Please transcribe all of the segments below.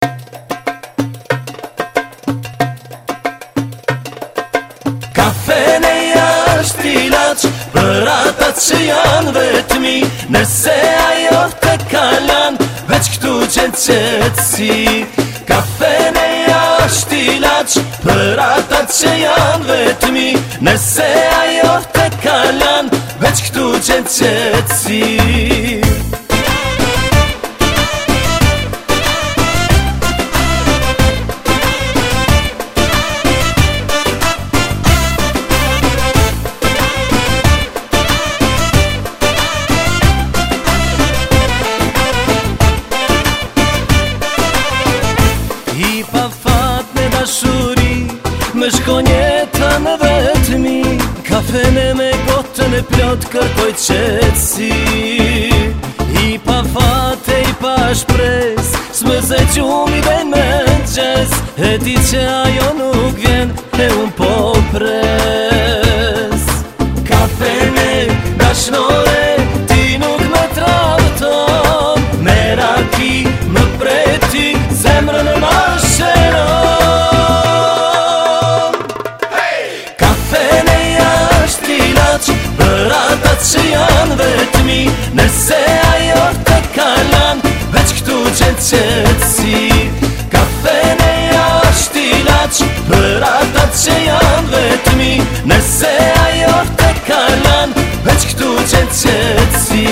Kafeneja është ilaç për atat që janë vetmi, nëse ajo të kalan veç këtu qetësi. Kafeneja është ilaç për atat që janë vetmi, nëse ajo të kalan veç këtu qetësi. I pa fat me dashuri, me shkon jetën vetëmi, kafene me gotën e plot kërkoj qetësi. I pa fat e i pa shpres, s'më se qumi dhe me gjes, e di që ajo nuk vjen e unë po pres. Kafene dashnore, ti nuk me travëton, me raki më preti, zemrën e masheron. Kafeneja është ilaç për atat që janë vetmi, nëse ajo të kalan veç këtu qetësi. Kafeneja është ilaç për atat që janë vetmi, nëse ajo të kalan veç këtu qetësi.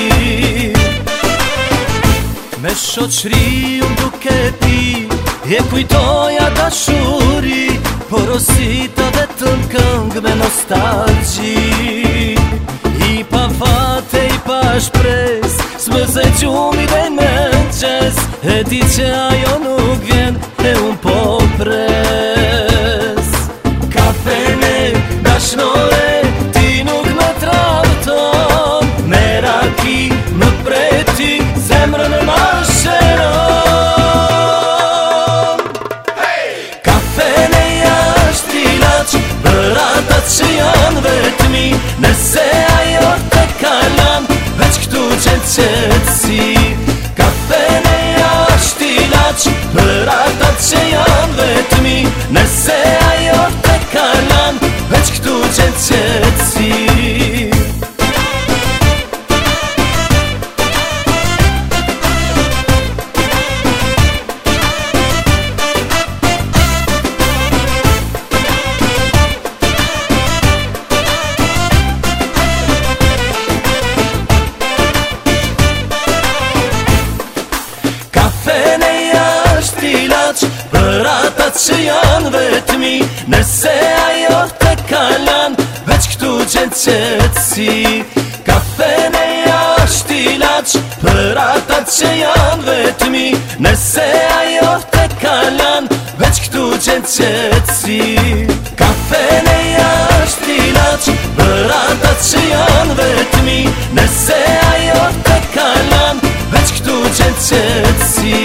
Me shoqri unë duke pi, e kujtoja dashuri, porosita vetëm këngë me nostalgji. I pa fate, i pa shpres, s'më se qumi dhe me gjes, e di që ajo nuk vjen e unë po pres. Kafene dashnore, ti nuk me travëton, me raki më preti, zemrën e masheron. Kafeneja është ilaç për atat që janë vetmi, nëse ajo të kalan veç këtu qetësi. Kafeneja është ilaç për atat që janë vetmi, nëse ajo të kalan veç këtu qetësi. Kafeneja është ilaç për atat që janë vetmi, nëse ajo të kalan veç këtu qetësi. Kafeneja është ilaç për atat që janë vetmi, nëse ajo të kalan veç këtu qetësi. Kafeneja është ilaç për atat që janë vetmi, nëse ajo të kalan veç këtu qetësi.